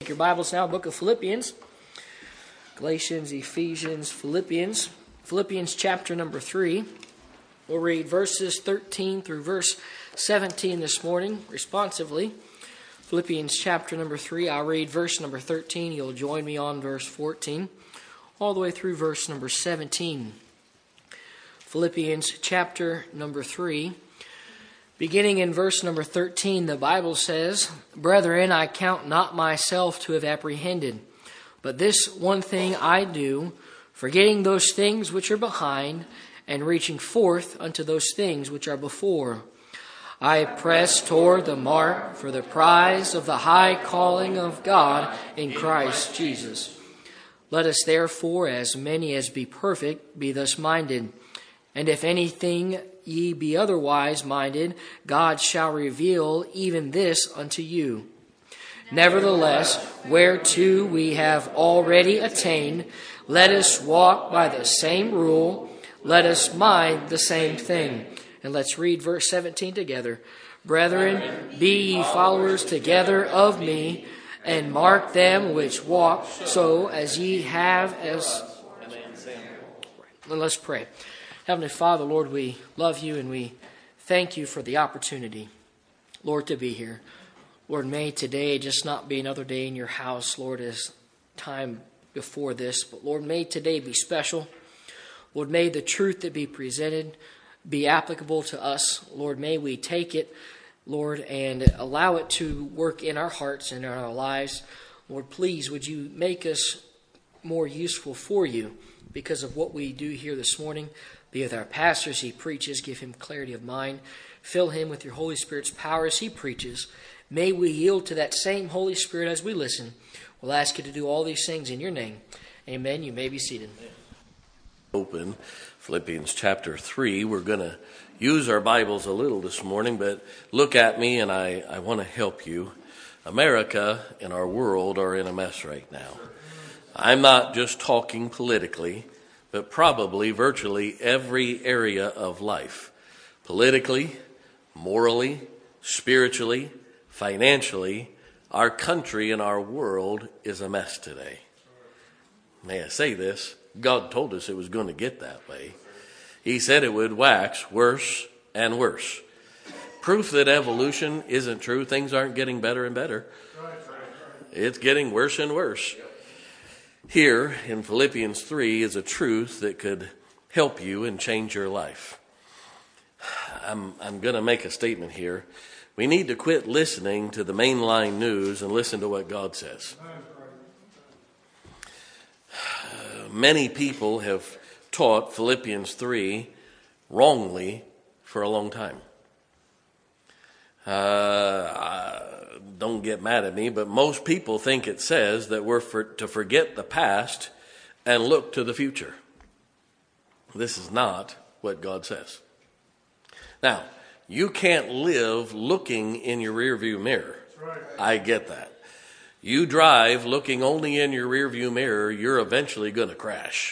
Your Bibles now, book of Philippians. Galatians, Ephesians, Philippians. Philippians chapter number 3. We'll read verses 13 through verse 17 this morning, responsively. Philippians chapter number 3. I'll read verse number 13. You'll join me on verse 14, all the way through verse number 17. Philippians chapter number 3. Beginning in verse number 13, the Bible says, "Brethren, I count not myself to have apprehended, but this one thing I do, forgetting those things which are behind, and reaching forth unto those things which are before. I press toward the mark for the prize of the high calling of God in Christ Jesus. Let us therefore, as many as be perfect, be thus minded. And if anything ye be otherwise minded, God shall reveal even this unto you. Nevertheless, whereto we have already attained, let us walk by the same rule, let us mind the same thing." And let's read verse 17 together. "Brethren, be ye followers together of me, and mark them which walk so as ye have as..." And let's pray. Heavenly Father, Lord, we love you and we thank you for the opportunity, Lord, to be here. Lord, may today just not be another day in your house, Lord, as time before this, but Lord, may today be special. Lord, may the truth that be presented be applicable to us. Lord, may we take it, Lord, and allow it to work in our hearts and in our lives. Lord, please, would you make us more useful for you because of what we do here this morning. Be with our pastor as he preaches. Give him clarity of mind. Fill him with your Holy Spirit's power as he preaches. May we yield to that same Holy Spirit as we listen. We'll ask you to do all these things in your name. Amen. You may be seated. Open Philippians chapter 3. We're going to use our Bibles a little this morning, but look at me and I want to help you. America and our world are in a mess right now. I'm not just talking politically, but probably virtually every area of life. Politically, morally, spiritually, financially, our country and our world is a mess today. May I say this? God told us it was going to get that way. He said it would wax worse and worse. Proof that evolution isn't true. Things aren't getting better and better. It's getting worse and worse. Here in Philippians 3 is a truth that could help you and change your life. I'm going to make a statement here. We need to quit listening to the mainline news and listen to what God says. Many people have taught Philippians 3 wrongly for a long time. Don't get mad at me, but most people think it says that we're to forget the past and look to the future. This is not what God says. Now, you can't live looking in your rearview mirror. I get that. You drive looking only in your rearview mirror, you're eventually going to crash.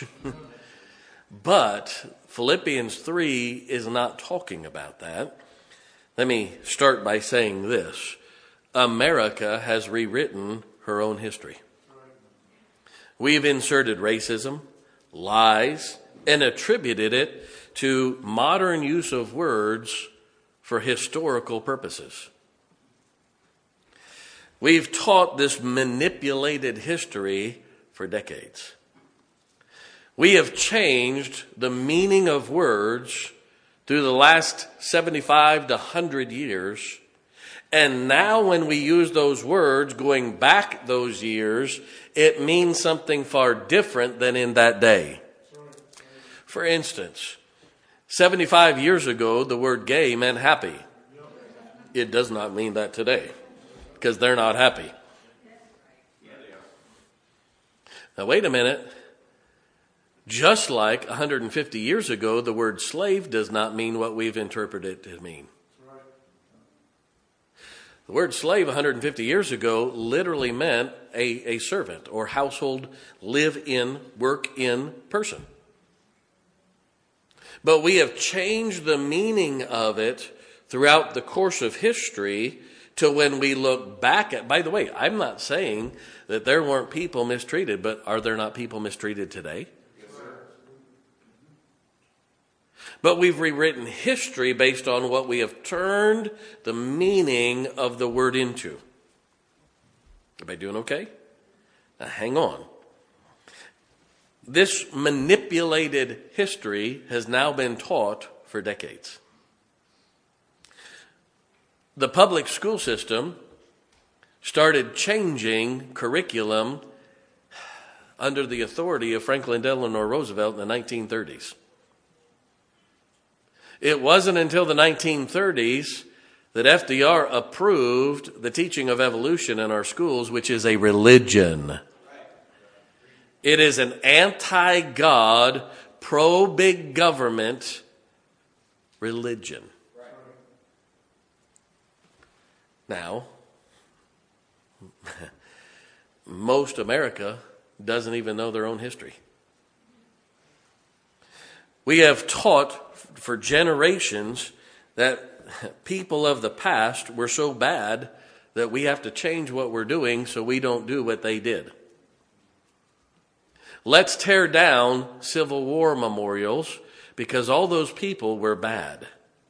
But Philippians 3 is not talking about that. Let me start by saying this. America has rewritten her own history. We've inserted racism, lies, and attributed it to modern use of words for historical purposes. We've taught this manipulated history for decades. We have changed the meaning of words through the last 75 to 100 years. And now when we use those words going back those years, it means something far different than in that day. For instance, 75 years ago, the word gay meant happy. It does not mean that today because they're not happy. Now, wait a minute. Just like 150 years ago, the word slave does not mean what we've interpreted it to mean. The word slave 150 years ago literally meant a servant or household live-in, work-in person. But we have changed the meaning of it throughout the course of history to when we look back at, by the way, I'm not saying that there weren't people mistreated, but are there not people mistreated today? Yes, sir. But we've rewritten history based on what we have turned the meaning of the word into. Everybody doing okay? Now hang on. This manipulated history has now been taught for decades. The public school system started changing curriculum under the authority of Franklin Delano Roosevelt in the 1930s. It wasn't until the 1930s that FDR approved the teaching of evolution in our schools, which is a religion. It is an anti-God, pro-big government religion. Now, most America doesn't even know their own history. We have taught for generations that people of the past were so bad that we have to change what we're doing so we don't do what they did. Let's tear down Civil War memorials because all those people were bad.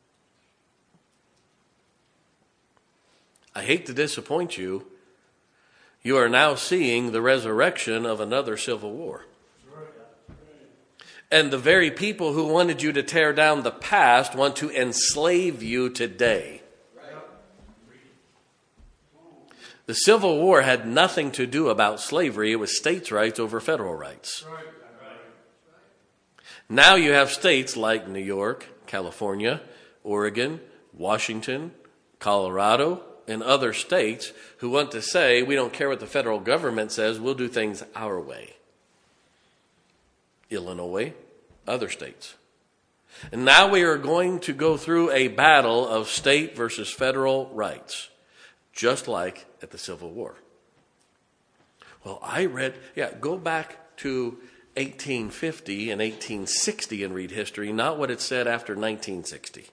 I hate to disappoint you. You are now seeing the resurrection of another civil war. And the very people who wanted you to tear down the past want to enslave you today. The Civil War had nothing to do about slavery. It was states' rights over federal rights. Now you have states like New York, California, Oregon, Washington, Colorado, and other states who want to say, we don't care what the federal government says, we'll do things our way. Illinois, other states. And now we are going to go through a battle of state versus federal rights, just like at the Civil War. Well, go back to 1850 and 1860 and read history, not what it said after 1960.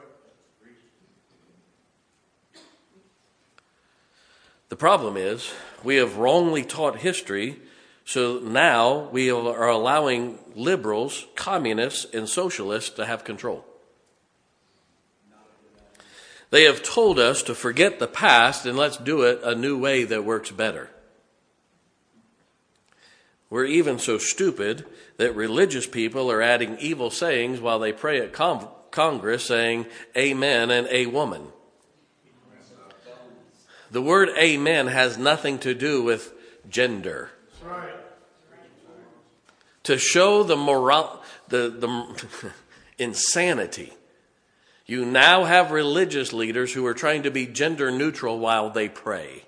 The problem is we have wrongly taught history, so now we are allowing liberals, communists, and socialists to have control. They have told us to forget the past and let's do it a new way that works better. We're even so stupid that religious people are adding evil sayings while they pray at Congress saying amen and a woman. The word amen has nothing to do with gender. To show the insanity, you now have religious leaders who are trying to be gender neutral while they pray.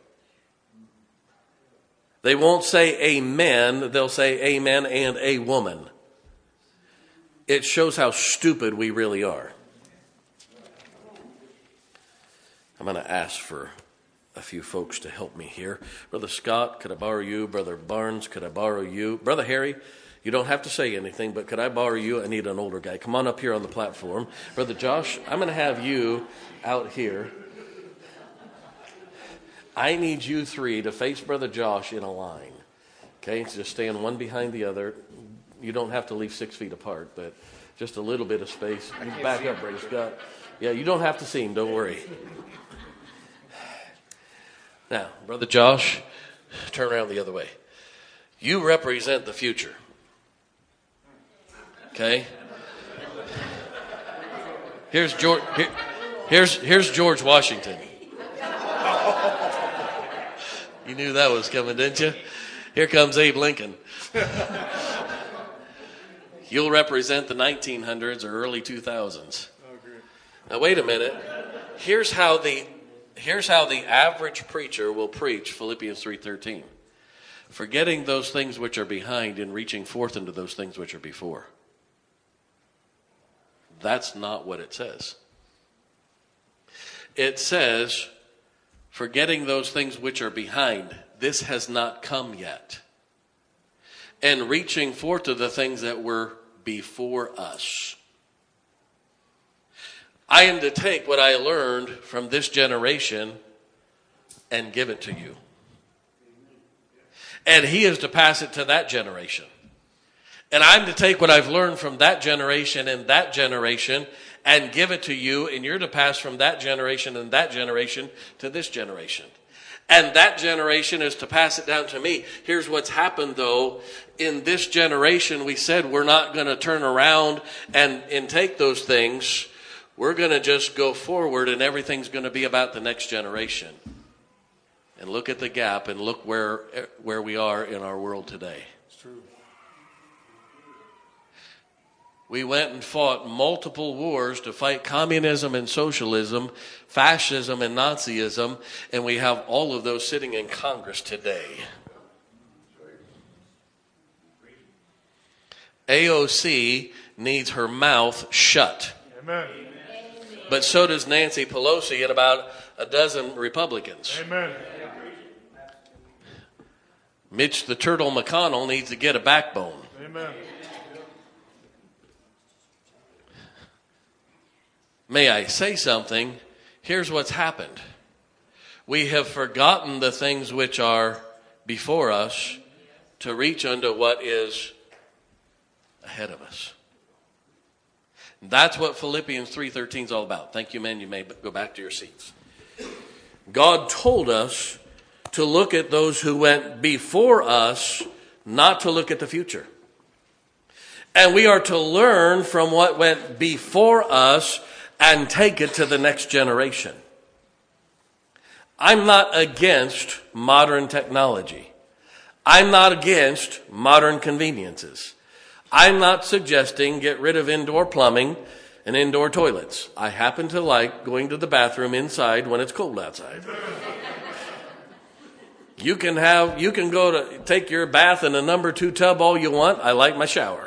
They won't say amen, they'll say amen and a woman. It shows how stupid we really are. I'm going to ask for a few folks to help me here. Brother Scott, could I borrow you? Brother Barnes, could I borrow you? Brother Harry, you don't have to say anything, but could I borrow you? I need an older guy. Come on up here on the platform. Brother Josh, I'm going to have you out here. I need you three to face Brother Josh in a line. Okay, so just stand one behind the other. You don't have to leave 6 feet apart, but just a little bit of space. You back up, Brother Scott. Yeah, you don't have to see him. Don't worry. Now, Brother Josh, turn around the other way. You represent the future. Okay? Here's George. Here's George Washington. You knew that was coming, didn't you? Here comes Abe Lincoln. You'll represent the 1900s or early 2000s. Now, wait a minute. Here's how the average preacher will preach Philippians 3:13. Forgetting those things which are behind and reaching forth into those things which are before. That's not what it says. It says, forgetting those things which are behind, this has not come yet. And reaching forth to the things that were before us. I am to take what I learned from this generation and give it to you. And he is to pass it to that generation. And I'm to take what I've learned from that generation and that generation and give it to you, and you're to pass from that generation and that generation to this generation. And that generation is to pass it down to me. Here's what's happened, though. In this generation, we said we're not going to turn around and take those things. We're going to just go forward, and everything's going to be about the next generation. And look at the gap and look where we are in our world today. It's true. We went and fought multiple wars to fight communism and socialism, fascism and Nazism, and we have all of those sitting in Congress today. AOC needs her mouth shut. Amen. But so does Nancy Pelosi and about a dozen Republicans. Amen. Mitch the Turtle McConnell needs to get a backbone. Amen. May I say something? Here's what's happened. We have forgotten the things which are before us to reach unto what is ahead of us. That's what Philippians 3:13 is all about. Thank you, men. You may go back to your seats. God told us to look at those who went before us, not to look at the future. And we are to learn from what went before us and take it to the next generation. I'm not against modern technology. I'm not against modern conveniences. I'm not suggesting get rid of indoor plumbing and indoor toilets. I happen to like going to the bathroom inside when it's cold outside. You can go to take your bath in a number 2 tub all you want. I like my shower.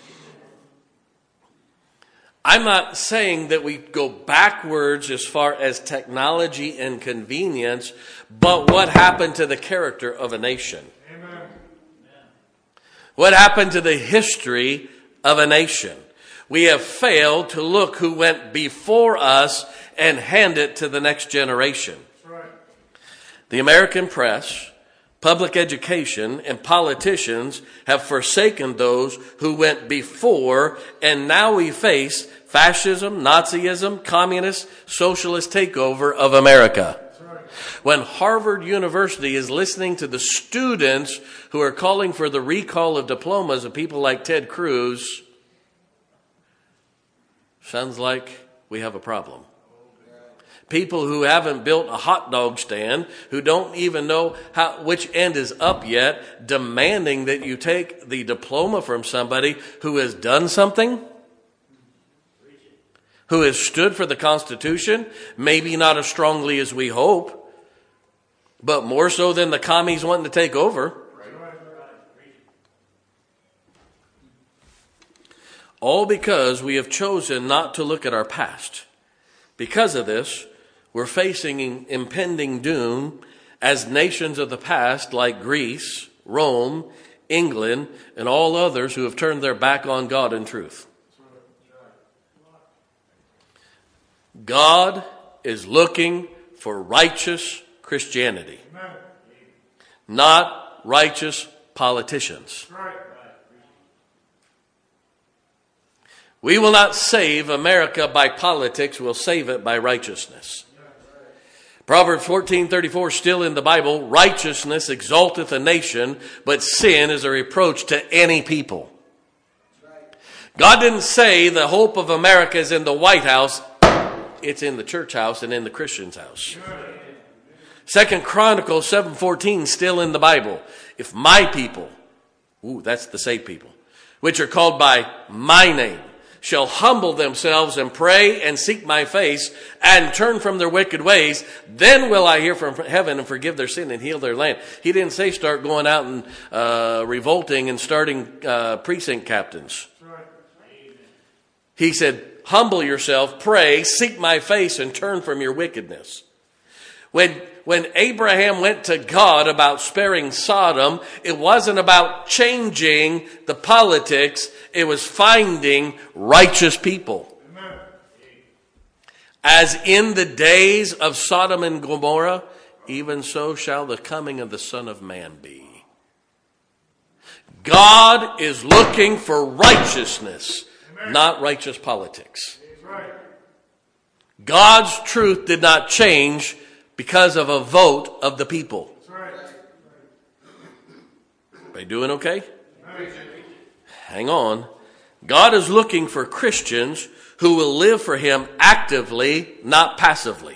I'm not saying that we go backwards as far as technology and convenience, but what happened to the character of a nation? Amen. What happened to the history of a nation? We have failed to look who went before us and hand it to the next generation. That's right. The American press, public education, and politicians have forsaken those who went before, and now we face fascism, Nazism, communist, socialist takeover of America. When Harvard University is listening to the students who are calling for the recall of diplomas of people like Ted Cruz, sounds like we have a problem. People who haven't built a hot dog stand, who don't even know which end is up yet, demanding that you take the diploma from somebody who has done something, who has stood for the Constitution, maybe not as strongly as we hope, but more so than the commies wanting to take over. All because we have chosen not to look at our past. Because of this, we're facing impending doom as nations of the past like Greece, Rome, England, and all others who have turned their back on God and truth. God is looking for righteous Christianity, not righteous politicians. We will not save America by politics. We'll save it by righteousness. Proverbs 14:34, still in the Bible, righteousness exalteth a nation, but sin is a reproach to any people. God didn't say the hope of America is in the White House. It's in the church house and in the Christian's house. 2 Chronicles 7:14, still in the Bible. If my people, that's the saved people, which are called by my name, shall humble themselves and pray and seek my face and turn from their wicked ways, then will I hear from heaven and forgive their sin and heal their land. He didn't say start going out and revolting and starting precinct captains. He said, humble yourself, pray, seek my face, and turn from your wickedness. When Abraham went to God about sparing Sodom, it wasn't about changing the politics. It was finding righteous people. Amen. As in the days of Sodom and Gomorrah, even so shall the coming of the Son of Man be. God is looking for righteousness, not righteous politics. God's truth did not change because of a vote of the people. Are you doing okay? Hang on. God is looking for Christians who will live for Him actively, not passively.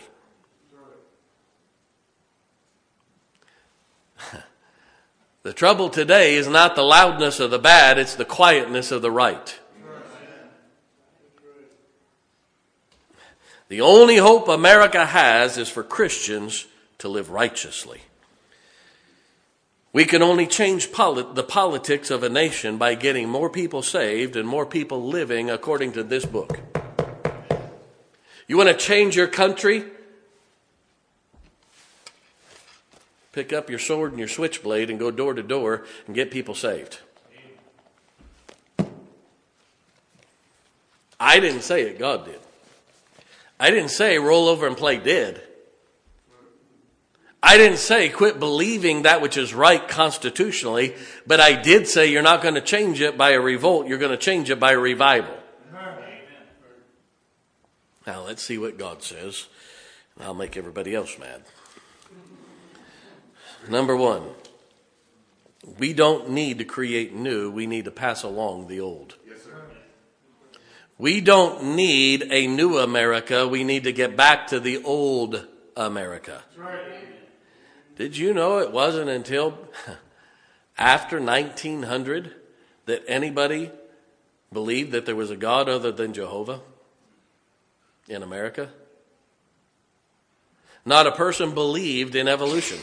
The trouble today is not the loudness of the bad, it's the quietness of the right. The only hope America has is for Christians to live righteously. We can only change the politics of a nation by getting more people saved and more people living according to this book. You want to change your country? Pick up your sword and your switchblade and go door to door and get people saved. I didn't say it, God did. I didn't say roll over and play dead. I didn't say quit believing that which is right constitutionally, but I did say you're not going to change it by a revolt, you're going to change it by a revival. Amen. Now let's see what God says, and I'll make everybody else mad. Number one, we don't need to create new, we need to pass along the old. Yes, sir. We don't need a new America, we need to get back to the old America. That's right. Did you know it wasn't until after 1900 that anybody believed that there was a God other than Jehovah in America? Not a person believed in evolution.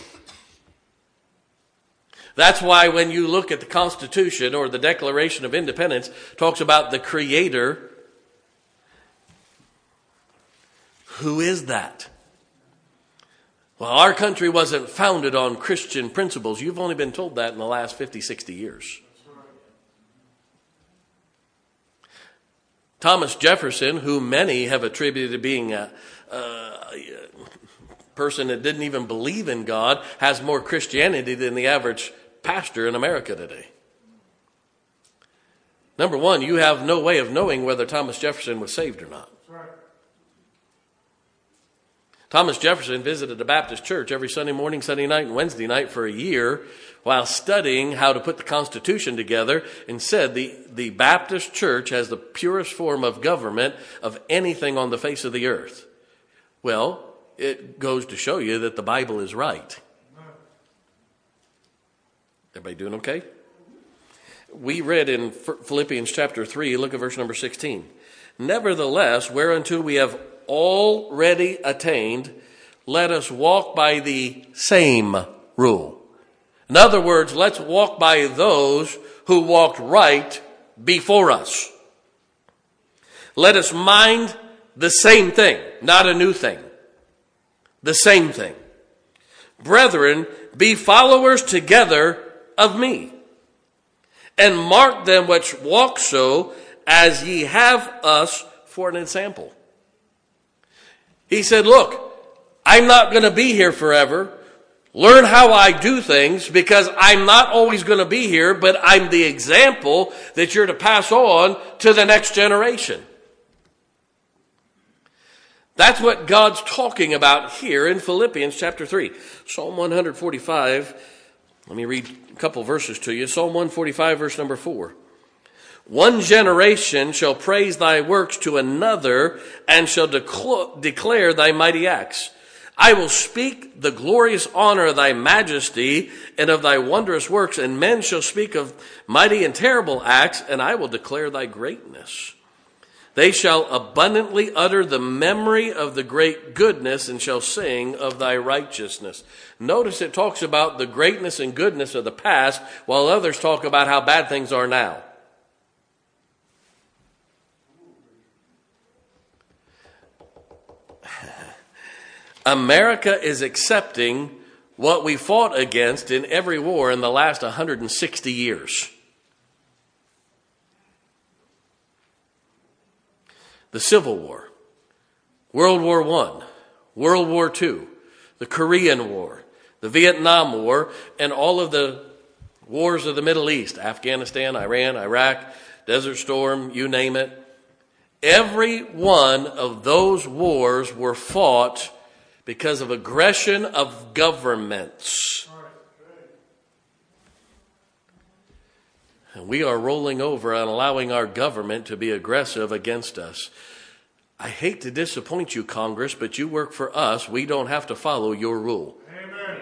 That's why when you look at the Constitution or the Declaration of Independence, it talks about the Creator. Who is that? Well, our country wasn't founded on Christian principles. You've only been told that in the last 50, 60 years. Thomas Jefferson, who many have attributed to being a person that didn't even believe in God, has more Christianity than the average pastor in America today. Number one, you have no way of knowing whether Thomas Jefferson was saved or not. Thomas Jefferson visited a Baptist church every Sunday morning, Sunday night, and Wednesday night for a year while studying how to put the Constitution together, and said the Baptist church has the purest form of government of anything on the face of the earth. Well, it goes to show you that the Bible is right. Everybody doing okay? We read in Philippians chapter 3, look at verse number 16. Nevertheless, whereunto we have already attained, let us walk by the same rule. In other words, let's walk by those who walked right before us. Let us mind the same thing, not a new thing. The same thing. Brethren, be followers together of me, and mark them which walk so, as ye have us for an example. He said, look, I'm not going to be here forever. Learn how I do things, because I'm not always going to be here, but I'm the example that you're to pass on to the next generation. That's what God's talking about here in Philippians chapter 3. Psalm 145, let me read a couple verses to you. Psalm 145, verse number 4. One generation shall praise thy works to another, and shall declare thy mighty acts. I will speak the glorious honor of thy majesty and of thy wondrous works, and men shall speak of mighty and terrible acts, and I will declare thy greatness. They shall abundantly utter the memory of the great goodness, and shall sing of thy righteousness. Notice it talks about the greatness and goodness of the past, while others talk about how bad things are now. America is accepting what we fought against in every war in the last 160 years. The Civil War, World War I, World War II, the Korean War, the Vietnam War, and all of the wars of the Middle East, Afghanistan, Iran, Iraq, Desert Storm, you name it. Every one of those wars were fought because of aggression of governments. And we are rolling over and allowing our government to be aggressive against us. I hate to disappoint you, Congress, but you work for us. We don't have to follow your rule. Amen.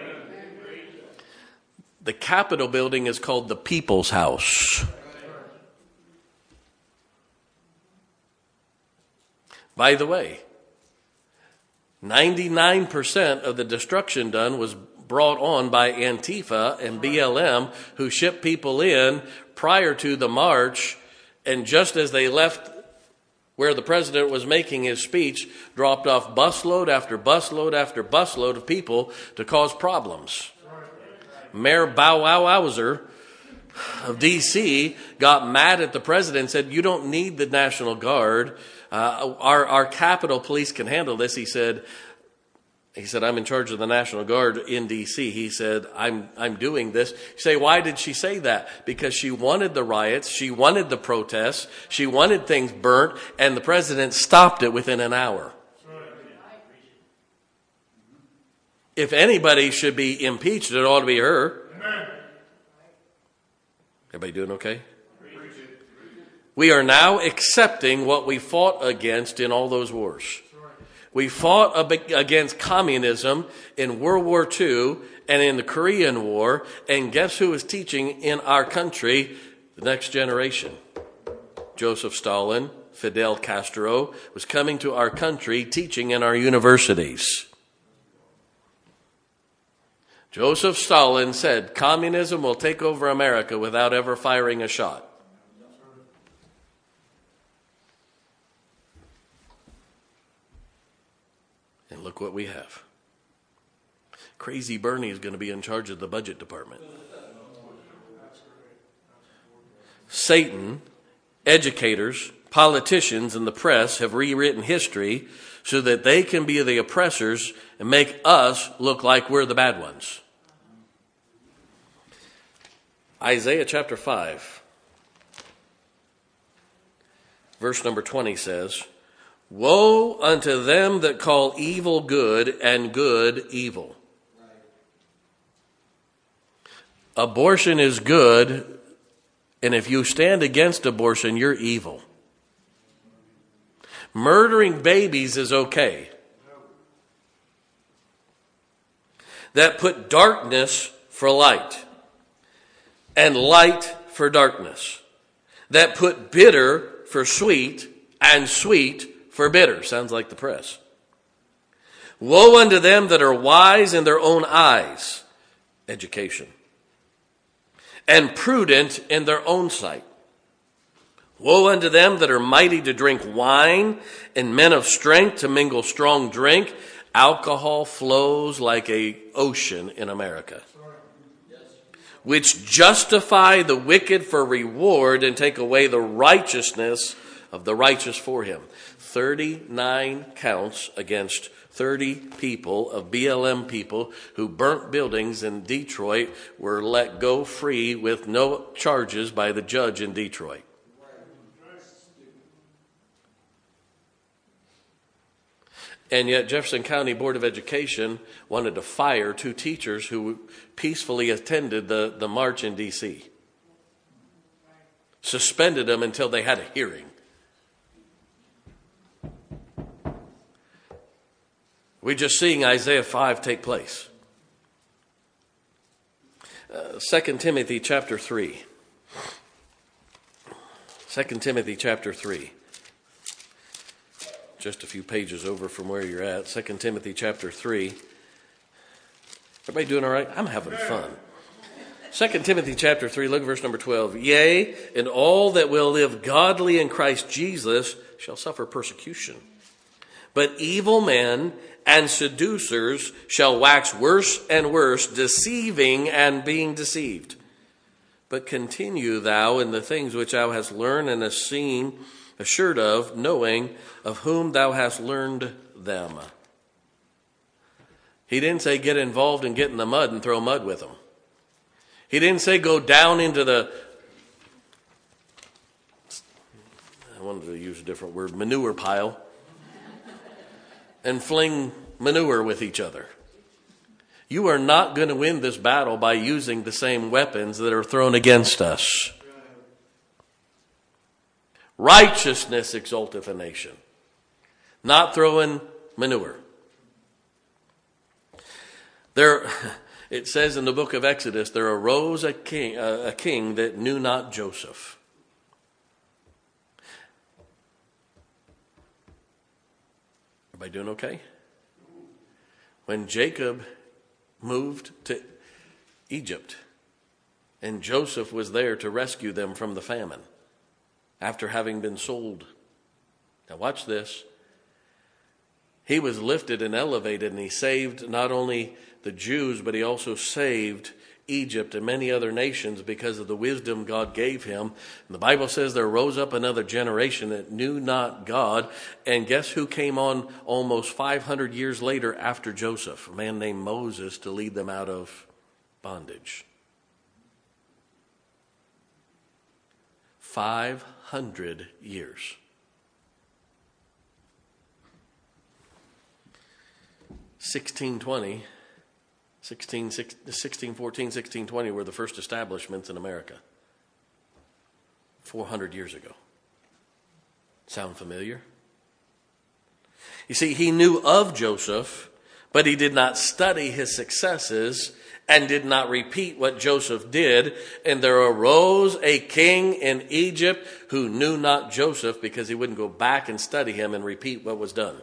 The Capitol building is called the People's House. By the way, 99% of the destruction done was brought on by Antifa and BLM, who shipped people in prior to the march, and just as they left where the president was making his speech, dropped off busload after busload after busload of people to cause problems. Mayor Bow Wow Wowser of D.C. got mad at the president and said, "You don't need the National Guard. Our Capitol Police can handle this." He said, "I'm in charge of the National Guard in D.C." He said, I'm doing this. You say, why did she say that? Because she wanted the riots. She wanted the protests. She wanted things burnt. And the president stopped it within an hour. If anybody should be impeached, it ought to be her. Everybody doing okay? We are now accepting what we fought against in all those wars. We fought against communism in World War II and in the Korean War. And guess who is teaching in our country? The next generation. Joseph Stalin, Fidel Castro was coming to our country teaching in our universities. Joseph Stalin said, communism will take over America without ever firing a shot. And look what we have. Crazy Bernie is going to be in charge of the budget department. Satan, educators, politicians, and the press have rewritten history so that they can be the oppressors and make us look like we're the bad ones. Isaiah chapter 5, verse number 20 says, "Woe unto them that call evil good and good evil." Abortion is good, and if you stand against abortion, you're evil. Murdering babies is okay. That put darkness for light and light for darkness. That put bitter for sweet and sweet for bitter. Sounds like the press. Woe unto them that are wise in their own eyes, education, and prudent in their own sight. Woe unto them that are mighty to drink wine, and men of strength to mingle strong drink. Alcohol flows like an ocean in America, which justify the wicked for reward and take away the righteousness of the righteous for him. 39 counts against 30 people of BLM people who burnt buildings in Detroit were let go free with no charges by the judge in Detroit. And yet Jefferson County Board of Education wanted to fire 2 teachers who peacefully attended the march in D.C. Suspended them until they had a hearing. We're just seeing Isaiah 5 take place. 2 Timothy chapter 3. 2 Timothy chapter 3. Just a few pages over from where you're at. 2 Timothy chapter 3. Everybody doing all right? I'm having fun. 2 Timothy chapter 3, look at verse number 12. Yea, and all that will live godly in Christ Jesus shall suffer persecution. But evil men and seducers shall wax worse and worse, deceiving and being deceived. But continue thou in the things which thou hast learned and hast seen, assured of, knowing of whom thou hast learned them. He didn't say get involved and get in the mud and throw mud with them. He didn't say go down into the, I wanted to use a different word, manure pile, and fling manure with each other. You are not going to win this battle by using the same weapons that are thrown against us. Righteousness exalteth a nation, not throwing manure. There, it says in the book of Exodus, there arose a king that knew not Joseph. Everybody doing okay? When Jacob moved to Egypt, and Joseph was there to rescue them from the famine after having been sold. Now watch this. He was lifted and elevated, and he saved not only the Jews, but he also saved Egypt and many other nations because of the wisdom God gave him. And the Bible says there rose up another generation that knew not God. And guess who came on almost 500 years later after Joseph? A man named Moses to lead them out of bondage. 500 years. 1614, 1620 were the first establishments in America. 400 years ago. Sound familiar? You see, he knew of Joseph, but he did not study his successes and did not repeat what Joseph did. And there arose a king in Egypt who knew not Joseph because he wouldn't go back and study him and repeat what was done.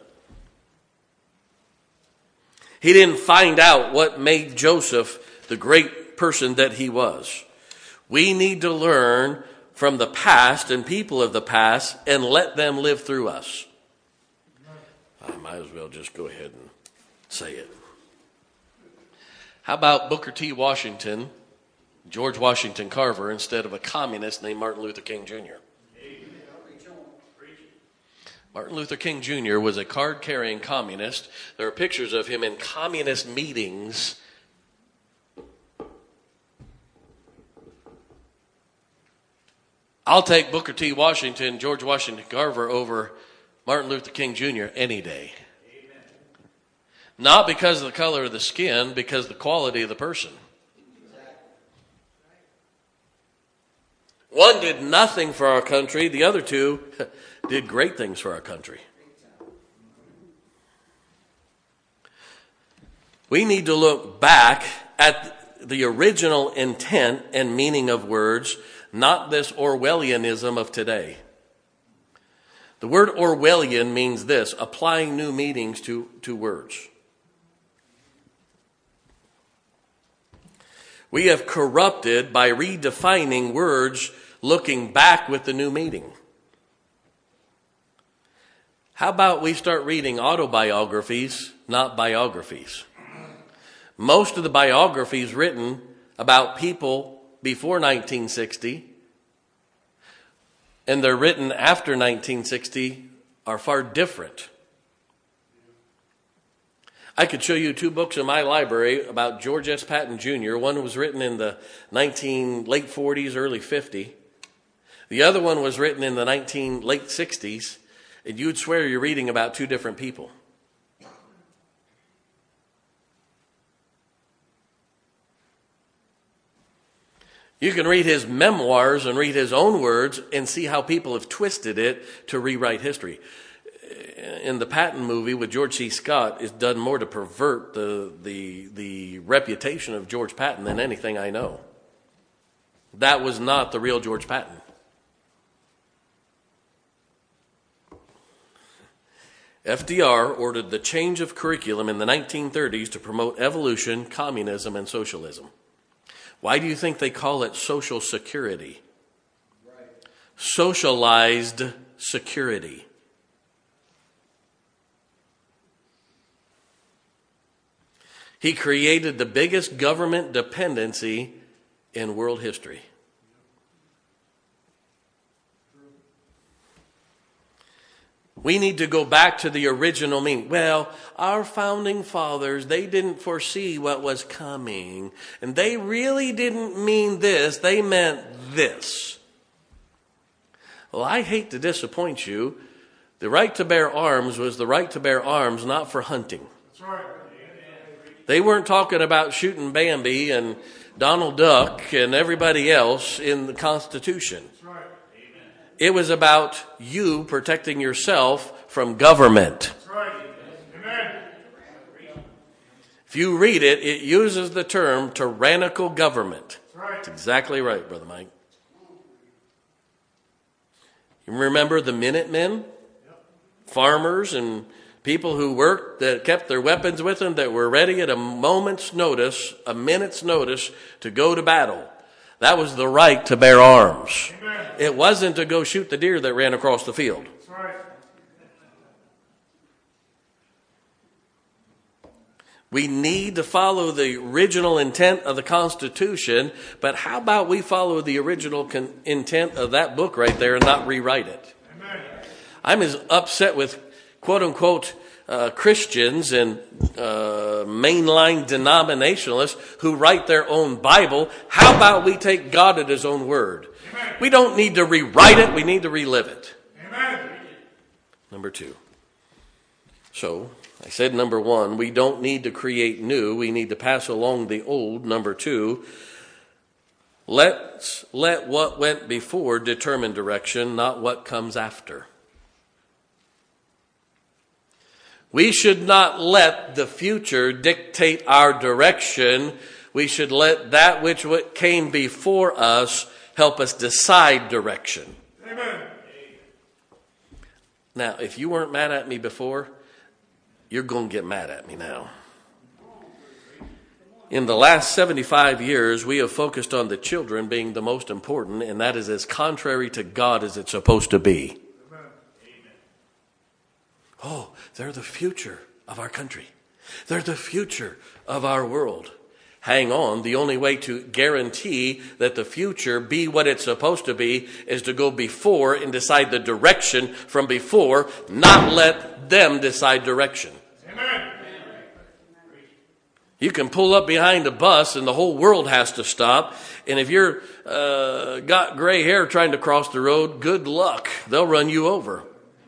He didn't find out what made Joseph the great person that he was. We need to learn from the past and people of the past and let them live through us. I might as well just go ahead and say it. How about Booker T. Washington, George Washington Carver, instead of a communist named Martin Luther King Jr.? Martin Luther King Jr. was a card-carrying communist. There are pictures of him in communist meetings. I'll take Booker T. Washington, George Washington Carver over Martin Luther King Jr. any day. Amen. Not because of the color of the skin, because of the quality of the person. One did nothing for our country. The other two did great things for our country. We need to look back at the original intent and meaning of words, not this Orwellianism of today. The word Orwellian means this: applying new meanings to words. We have corrupted by redefining words, looking back with the new meaning. How about we start reading autobiographies, not biographies? Most of the biographies written about people before 1960 and they're written after 1960 are far different. I could show you two books in my library about George S. Patton Jr. One was written in the late 40s, early 50. The other one was written in the late 60s. And you'd swear you're reading about two different people. You can read his memoirs and read his own words and see how people have twisted it to rewrite history. In the Patton movie with George C. Scott, it's done more to pervert the reputation of George Patton than anything I know. That was not the real George Patton. FDR ordered the change of curriculum in the 1930s to promote evolution, communism, and socialism. Why do you think they call it Social Security? Right. Socialized security. He created the biggest government dependency in world history. We need to go back to the original meaning. Well, our founding fathers, they didn't foresee what was coming. And they really didn't mean this. They meant this. Well, I hate to disappoint you. The right to bear arms was the right to bear arms, not for hunting. That's right. They weren't talking about shooting Bambi and Donald Duck and everybody else in the Constitution. That's right. It was about you protecting yourself from government. That's right. Amen. If you read it, it uses the term tyrannical government. That's right. That's exactly right, Brother Mike. You remember the Minutemen? Farmers and people who worked, that kept their weapons with them, that were ready at a minute's notice to go to battle. That was the right to bear arms. Amen. It wasn't to go shoot the deer that ran across the field. That's right. We need to follow the original intent of the Constitution, but how about we follow the original intent of that book right there and not rewrite it? Amen. I'm as upset with quote-unquote Christians and mainline denominationalists who write their own Bible. How about we take God at His own word? Amen. We don't need to rewrite it. We need to relive it. Amen. Number 2. So, I said number 1, we don't need to create new. We need to pass along the old. Number 2, let's let what went before determine direction, not what comes after. We should not let the future dictate our direction. We should let that which came before us help us decide direction. Amen. Now, if you weren't mad at me before, you're going to get mad at me now. In the last 75 years, we have focused on the children being the most important, and that is as contrary to God as it's supposed to be. Oh, they're the future of our country. They're the future of our world. Hang on. The only way to guarantee that the future be what it's supposed to be is to go before and decide the direction from before, not let them decide direction. Amen. You can pull up behind a bus and the whole world has to stop. And if you're got gray hair trying to cross the road, good luck. They'll run you over.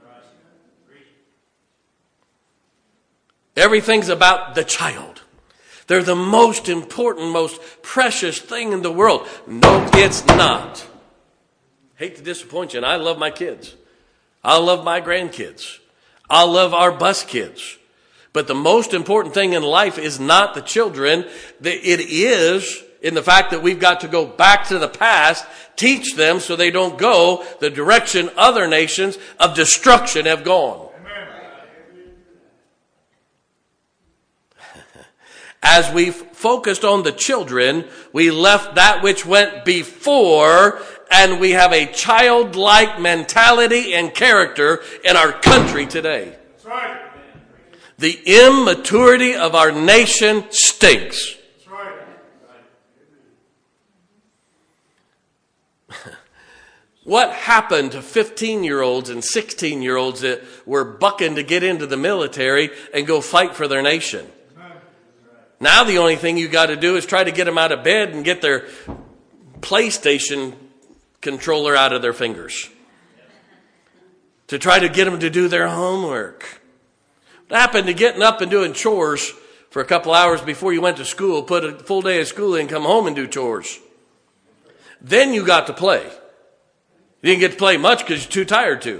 Everything's about the child. They're the most important, most precious thing in the world. No, it's not. Hate to disappoint you, and I love my kids. I love my grandkids. I love our bus kids. But the most important thing in life is not the children. It is in the fact that we've got to go back to the past, teach them so they don't go the direction other nations of destruction have gone. As we focused on the children, we left that which went before, and we have a childlike mentality and character in our country today. That's right. The immaturity of our nation stinks. That's right. What happened to 15-year-olds and 16-year-olds that were bucking to get into the military and go fight for their nation? Now the only thing you got to do is try to get them out of bed and get their PlayStation controller out of their fingers. To try to get them to do their homework. What happened to getting up and doing chores for a couple hours before you went to school, put a full day of school in, come home and do chores? Then you got to play. You didn't get to play much because you're too tired to.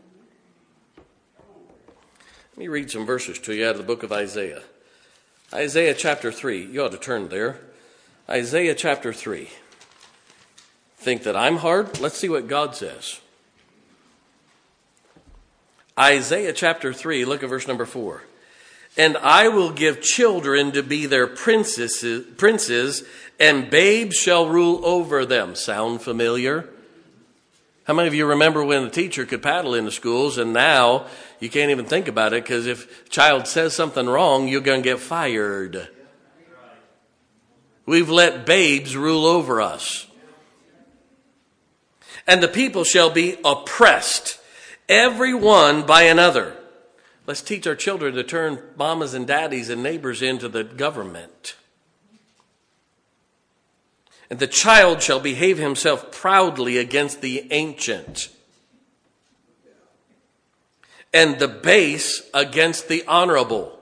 Let me read some verses to you out of the book of Isaiah. Isaiah chapter 3. You ought to turn there. Isaiah chapter 3. Think that I'm hard? Let's see what God says. Isaiah chapter 3, look at verse number 4. And I will give children to be their princes, and babes shall rule over them. Sound familiar? How many of you remember when the teacher could paddle in the schools, and now you can't even think about it because if a child says something wrong, you're going to get fired. We've let babes rule over us. And the people shall be oppressed, every one by another. Let's teach our children to turn mamas and daddies and neighbors into the government. And the child shall behave himself proudly against the ancient, and the base against the honorable.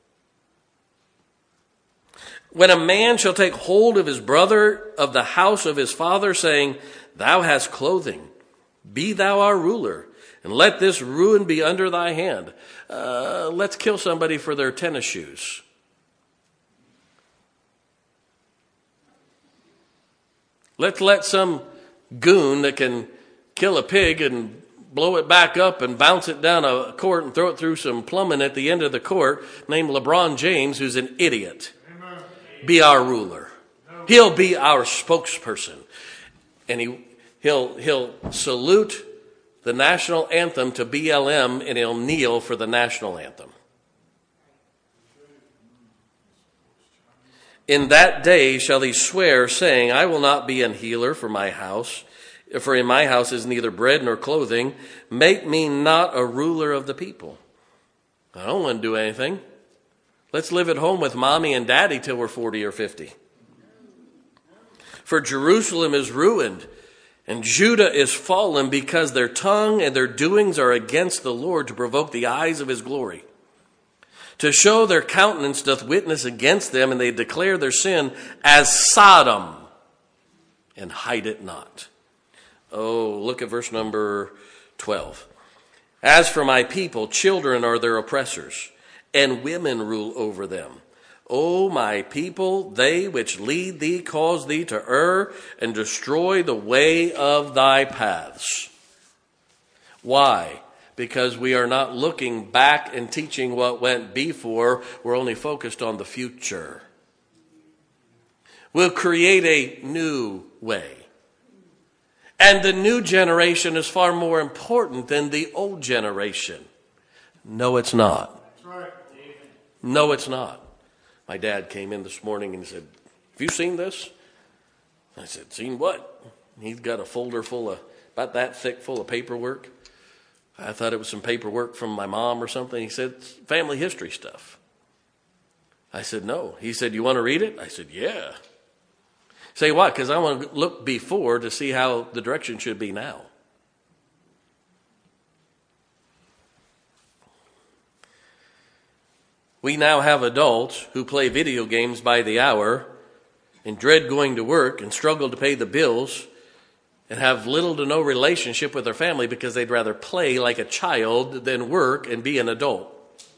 When a man shall take hold of his brother of the house of his father, saying, Thou hast clothing, be thou our ruler, and let this ruin be under thy hand. Let's kill somebody for their tennis shoes. Let's let some goon that can kill a pig and blow it back up and bounce it down a court and throw it through some plumbing at the end of the court, named LeBron James, who's an idiot, be our ruler. He'll be our spokesperson. And he'll salute the national anthem to BLM, and he'll kneel for the national anthem. In that day shall he swear, saying, I will not be an healer for my house, for in my house is neither bread nor clothing. Make me not a ruler of the people. I don't want to do anything. Let's live at home with mommy and daddy till we're 40 or 50. For Jerusalem is ruined, and Judah is fallen, because their tongue and their doings are against the Lord, to provoke the eyes of his glory. To show their countenance doth witness against them, and they declare their sin as Sodom, and hide it not. Oh, look at verse number 12. As for my people, children are their oppressors, and women rule over them. O my people, they which lead thee cause thee to err, and destroy the way of thy paths. Why? Because we are not looking back and teaching what went before. We're only focused on the future. We'll create a new way. And the new generation is far more important than the old generation. No, it's not. No, it's not. My dad came in this morning and said, have you seen this? I said, seen what? He's got a folder full of, about that thick, full of paperwork. I thought it was some paperwork from my mom or something. He said, it's family history stuff. I said, no. He said, you want to read it? I said, yeah. Say what? Because I want to look before to see how the direction should be now. We now have adults who play video games by the hour and dread going to work and struggle to pay the bills and have little to no relationship with their family because they'd rather play like a child than work and be an adult.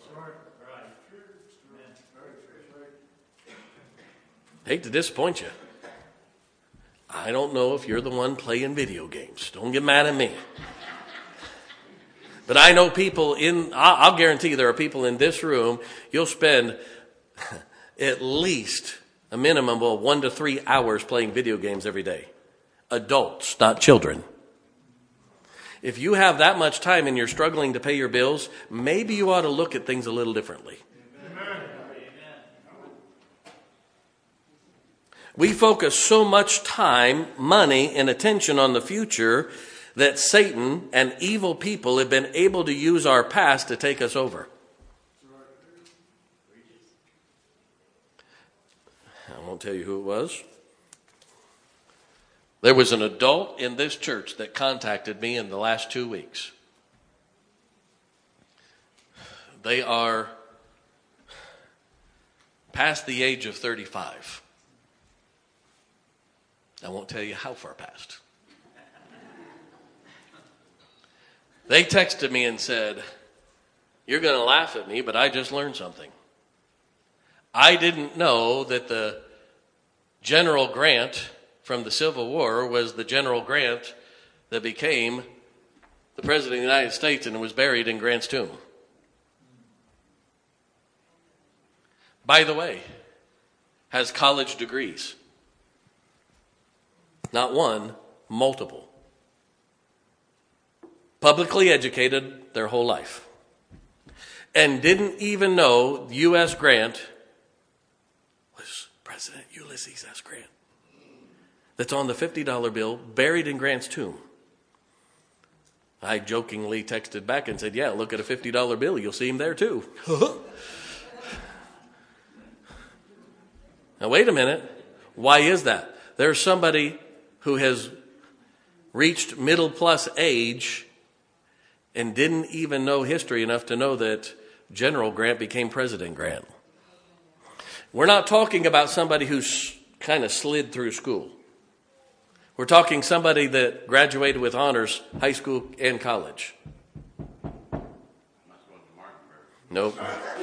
Hate to disappoint you. I don't know if you're the one playing video games. Don't get mad at me. But I know people I'll guarantee there are people in this room, you'll spend at least a minimum of 1 to 3 hours playing video games every day. Adults, not children. If you have that much time and you're struggling to pay your bills, maybe you ought to look at things a little differently. We focus so much time, money, and attention on the future that Satan and evil people have been able to use our past to take us over. I won't tell you who it was. There was an adult in this church that contacted me in the last 2 weeks. They are past the age of 35. I won't tell you how far past. They texted me and said, you're going to laugh at me, but I just learned something. I didn't know that the General Grant from the Civil War was the General Grant that became the President of the United States and was buried in Grant's tomb. By the way, has college degrees. Not one, multiple. Publicly educated their whole life. And didn't even know U.S. Grant was President Ulysses S. Grant. That's on the $50 bill, buried in Grant's tomb. I jokingly texted back and said, yeah, look at a $50 bill. You'll see him there too. Now, wait a minute. Why is that? There's somebody who has reached middle plus age and didn't even know history enough to know that General Grant became President Grant. We're not talking about somebody who's kind of slid through school. We're talking somebody that graduated with honors, high school and college. Nope.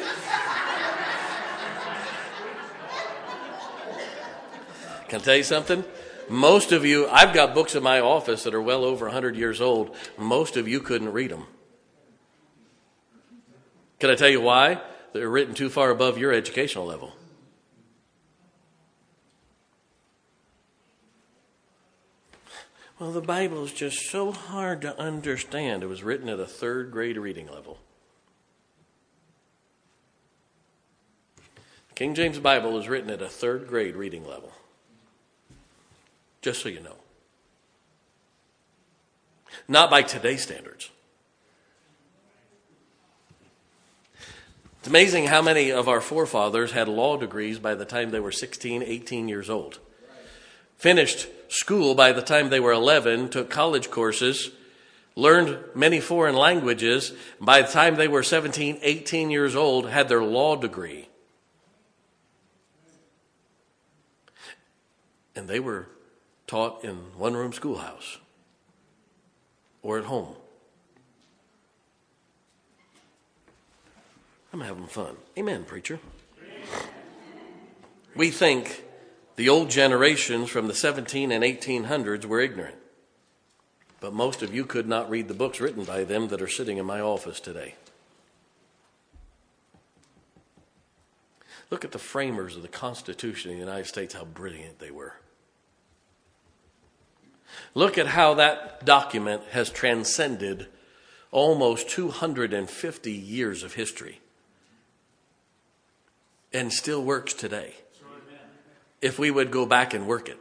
Can I tell you something? Most of you, I've got books in my office that are well over 100 years old. Most of you couldn't read them. Can I tell you why? They're written too far above your educational level. Well, the Bible is just so hard to understand. It was written at a third grade reading level. The King James Bible is written at a third grade reading level. Just so you know. Not by today's standards. It's amazing how many of our forefathers had law degrees by the time they were 16, 18 years old. Finished school by the time they were 11, took college courses, learned many foreign languages. By the time they were 17, 18 years old, had their law degree. And they were taught in one-room schoolhouse or at home. I'm having fun. Amen, preacher. We think the old generations from the 17 and 1800s were ignorant. But most of you could not read the books written by them that are sitting in my office today. Look at the framers of the Constitution of the United States, how brilliant they were. Look at how that document has transcended almost 250 years of history and still works today. If we would go back and work it.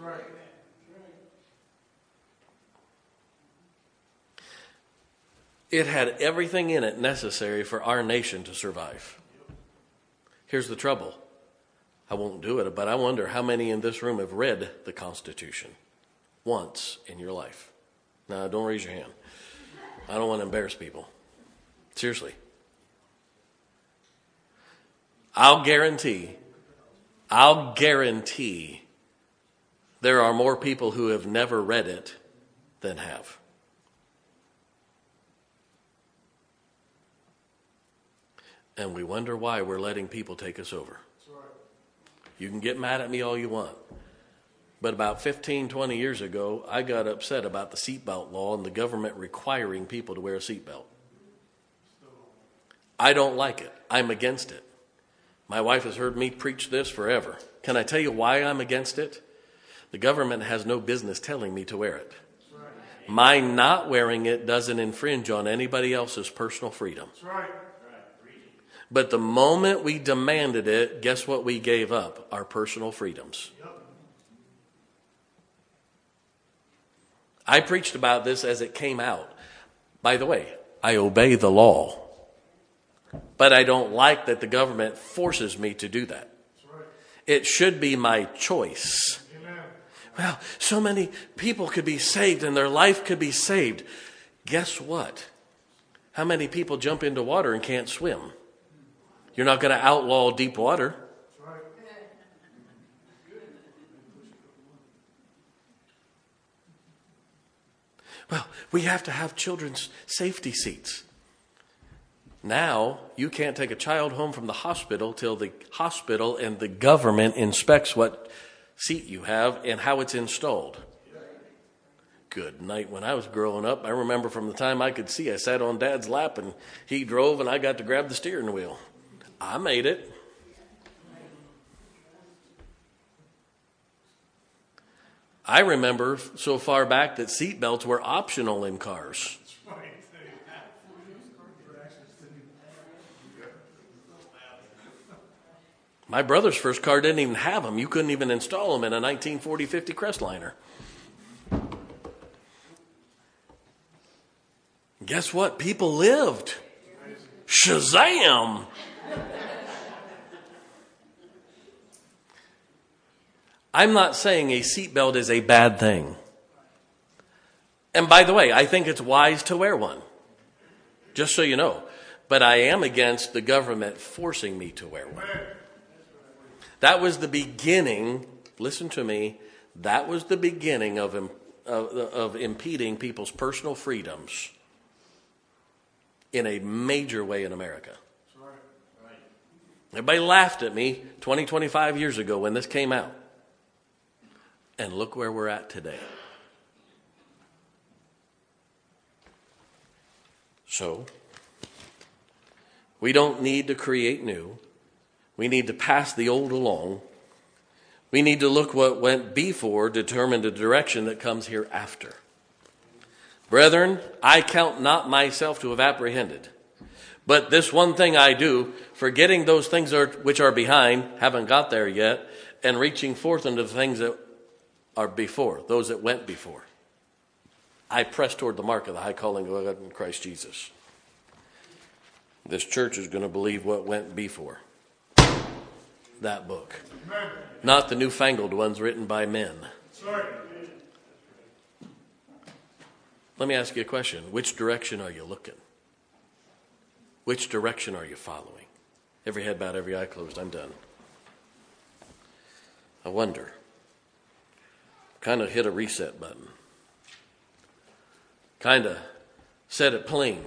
It had everything in it necessary for our nation to survive. Here's the trouble. I won't do it, but I wonder how many in this room have read the Constitution once in your life. Now, don't raise your hand. I don't want to embarrass people. Seriously. I'll guarantee there are more people who have never read it than have. And we wonder why we're letting people take us over. You can get mad at me all you want. But about 15, 20 years ago, I got upset about the seatbelt law and the government requiring people to wear a seatbelt. I don't like it. I'm against it. My wife has heard me preach this forever. Can I tell you why I'm against it? The government has no business telling me to wear it. My not wearing it doesn't infringe on anybody else's personal freedom. But the moment we demanded it, guess what we gave up? Our personal freedoms. I preached about this as it came out. By the way, I obey the law. But I don't like that the government forces me to do that. It should be my choice. Well, so many people could be saved and their life could be saved. Guess what? How many people jump into water and can't swim? You're not going to outlaw deep water. Well, we have to have children's safety seats. Now, you can't take a child home from the hospital till the hospital and the government inspects what seat you have and how it's installed. Good night. When I was growing up, I remember from the time I could see, I sat on Dad's lap and he drove and I got to grab the steering wheel. I made it. I remember so far back that seatbelts were optional in cars. My brother's first car didn't even have them. You couldn't even install them in a 1940-50 Crestliner. guess what? People lived. Shazam! I'm not saying a seatbelt is a bad thing. And by the way, I think it's wise to wear one. Just so you know. But I am against the government forcing me to wear one. That was the beginning, listen to me, that was the beginning of impeding people's personal freedoms in a major way in America. Everybody laughed at me 20, 25 years ago when this came out. And look where we're at today. So, we don't need to create new. We need to pass the old along. We need to look what went before, determine the direction that comes hereafter. Brethren, I count not myself to have apprehended. But this one thing I do, forgetting those things which are behind, haven't got there yet, and reaching forth into the things that are before, those that went before. I press toward the mark of the high calling of God in Christ Jesus. This church is going to believe what went before. That book. Amen. Not the newfangled ones written by men. Sorry. Let me ask you a question. Which direction are you looking? Which direction are you following? Every head bowed, every eye closed. I'm done. I wonder. Kind of hit a reset button. Kind of set it plain.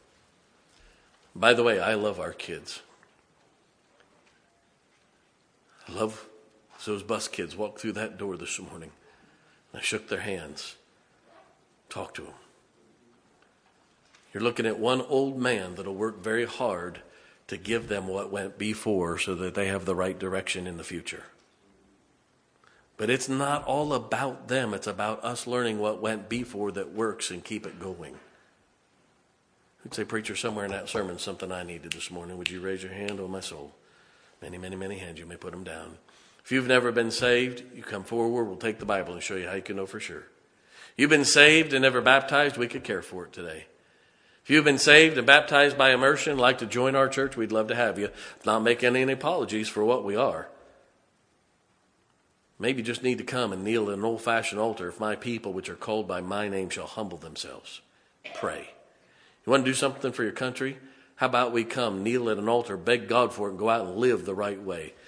By the way, I love our kids. I love those bus kids walked through that door this morning. I shook their hands. Talked to them. You're looking at one old man that'll work very hard to give them what went before so that they have the right direction in the future. But it's not all about them. It's about us learning what went before that works and keep it going. You'd say, preacher, somewhere in that sermon, something I needed this morning. Would you raise your hand? Oh, my soul. Many, many, many hands. You may put them down. If you've never been saved, you come forward. We'll take the Bible and show you how you can know for sure. You've been saved and never baptized, we could care for it today. If you've been saved and baptized by immersion, like to join our church, we'd love to have you. Not making any apologies for what we are. Maybe you just need to come and kneel at an old-fashioned altar. If my people, which are called by my name, shall humble themselves. Pray. You want to do something for your country? How about we come, kneel at an altar, beg God for it, and go out and live the right way?